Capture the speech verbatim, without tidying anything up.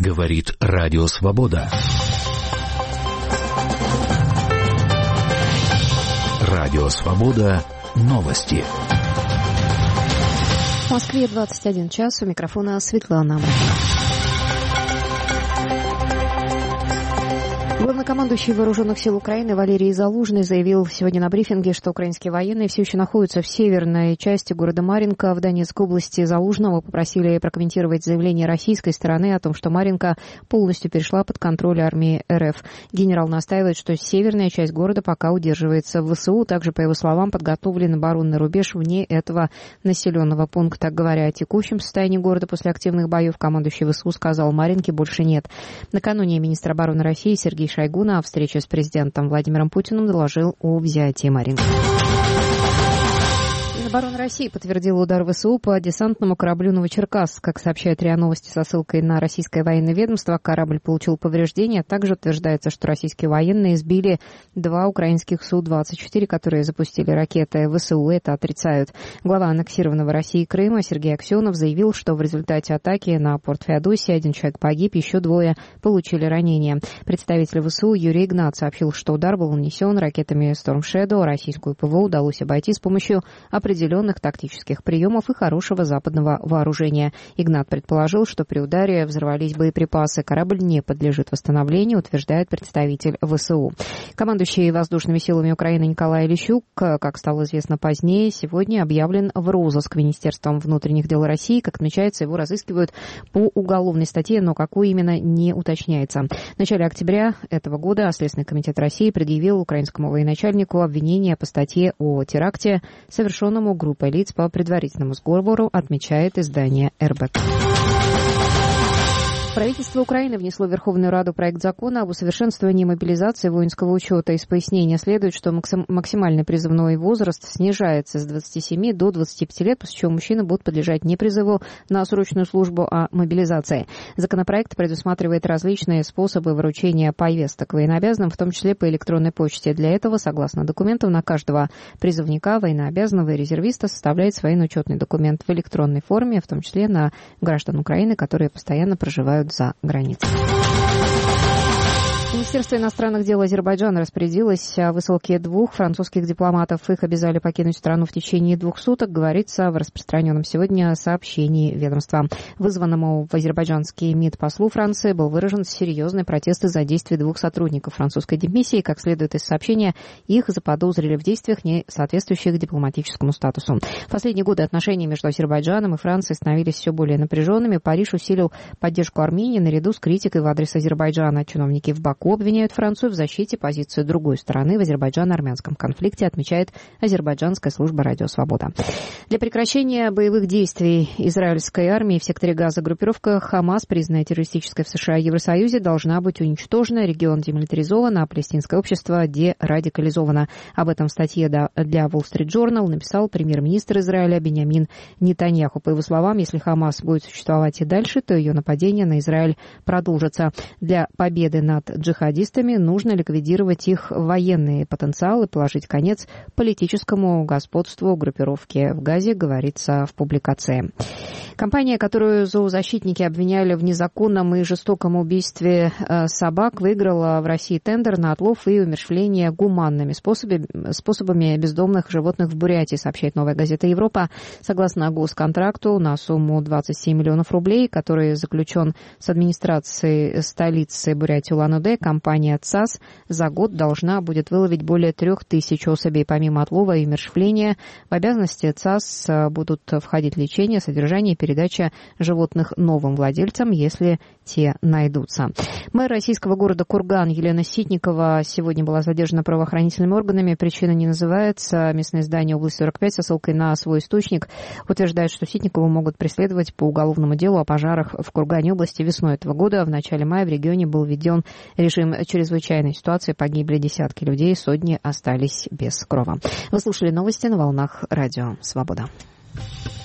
Говорит Радио Свобода. Радио Свобода. Новости. В Москве двадцать один час. У микрофона Светлана Амрина. Главнокомандующий Вооруженных сил Украины Валерий Залужный заявил сегодня на брифинге, что украинские военные все еще находятся в северной части города Марьинка в Донецкой области. Залужного попросили прокомментировать заявление российской стороны о том, что Марьинка полностью перешла под контроль армии РФ. Генерал настаивает, что северная часть города пока удерживается в ВСУ. Также, по его словам, подготовлен оборонный рубеж вне этого населенного пункта. Говоря о текущем состоянии города после активных боев, командующий ВСУ сказал, Марьинки больше нет. Накануне министр обороны России Сергей Шойгу на встрече с президентом Владимиром Путиным доложил о взятии Марьинки. Минобороны России подтвердила удар ВСУ по десантному кораблю «Новочеркасск». Как сообщает РИА Новости со ссылкой на российское военное ведомство, корабль получил повреждения. Также утверждается, что российские военные сбили два украинских Су двадцать четыре, которые запустили ракеты. ВСУ это отрицают. Глава аннексированного Россией Крыма Сергей Аксенов заявил, что в результате атаки на порт Феодосии один человек погиб, еще двое получили ранения. Представитель ВСУ Юрий Игнат сообщил, что удар был нанесен ракетами Storm Shadow. Российскую ПВО удалось обойти с помощью определенных определенных тактических приемов и хорошего западного вооружения. Игнат предположил, что при ударе взорвались боеприпасы. Корабль не подлежит восстановлению, утверждает представитель ВСУ. Командующий воздушными силами Украины Николай Лещук, как стало известно позднее, сегодня объявлен в розыск Министерством внутренних дел России. Как отмечается, его разыскивают по уголовной статье, но какую именно не уточняется. В начале октября этого года Следственный комитет России предъявил украинскому военачальнику обвинение по статье о теракте, совершенному группой лиц по предварительному сговору, отмечает издание эр бэ ка. Правительство Украины внесло в Верховную Раду проект закона об усовершенствовании мобилизации воинского учета. Из пояснения следует, что максимальный призывной возраст снижается с двадцати семи до двадцати пяти лет, после чего мужчины будут подлежать не призыву на срочную службу, а мобилизации. Законопроект предусматривает различные способы вручения повесток военнообязанным, в том числе по электронной почте. Для этого, согласно документам, на каждого призывника, военнообязанного и резервиста составляется военно-учетный документ в электронной форме, в том числе на граждан Украины, которые постоянно проживают за границей. Министерство иностранных дел Азербайджана распорядилось о высылке двух французских дипломатов. Их обязали покинуть страну в течение двух суток, говорится в распространенном сегодня сообщении ведомства. Вызванному в азербайджанский МИД послу Франции был выражен серьезный протест из-за действий двух сотрудников французской дипмиссии. Как следует из сообщения, их заподозрили в действиях, не соответствующих дипломатическому статусу. В последние годы отношения между Азербайджаном и Францией становились все более напряженными. Париж усилил поддержку Армении наряду с критикой в адрес Азербайджана. Чиновники в Баку обвиняют Францию в защите позиции другой стороны в азербайджано-армянском конфликте, отмечает азербайджанская служба «Радио Свобода». Для прекращения боевых действий израильской армии в секторе Газа группировка «Хамас», признанная террористической в США и Евросоюзе, должна быть уничтожена, регион демилитаризован, а палестинское общество дерадикализовано. Об этом в статье для Wall Street Journal написал премьер-министр Израиля Биньямин Нетаньяху. По его словам, если Хамас будет существовать и дальше, то ее нападение на Израиль продолжится. Для победы над джихадистами нужно ликвидировать их военный потенциал и положить конец политическому господству группировки в Газе, говорится в публикации. Компания, которую зоозащитники обвиняли в незаконном и жестоком убийстве собак, выиграла в России тендер на отлов и умерщвление гуманными способами, способами бездомных животных в Бурятии, сообщает «Новая газета Европа». Согласно госконтракту на сумму двадцать семь миллионов рублей, который заключен с администрацией столицы Бурятии Улан-Удэ, компания ЦАС за год должна будет выловить более трех тысяч особей. Помимо отлова и умерщвления, в обязанности ЦАС будут входить лечение, содержание и передача животных новым владельцам, если те найдутся. Мэр российского города Курган Елена Ситникова сегодня была задержана правоохранительными органами. Причина не называется. Местное издание «Область сорок пять» со ссылкой на свой источник утверждает, что Ситникову могут преследовать по уголовному делу о пожарах в Кургане области весной этого года. В начале мая в регионе был введен режим чрезвычайной ситуации. Погибли десятки людей, сотни остались без крова. Вы слушали новости на волнах Радио Свобода.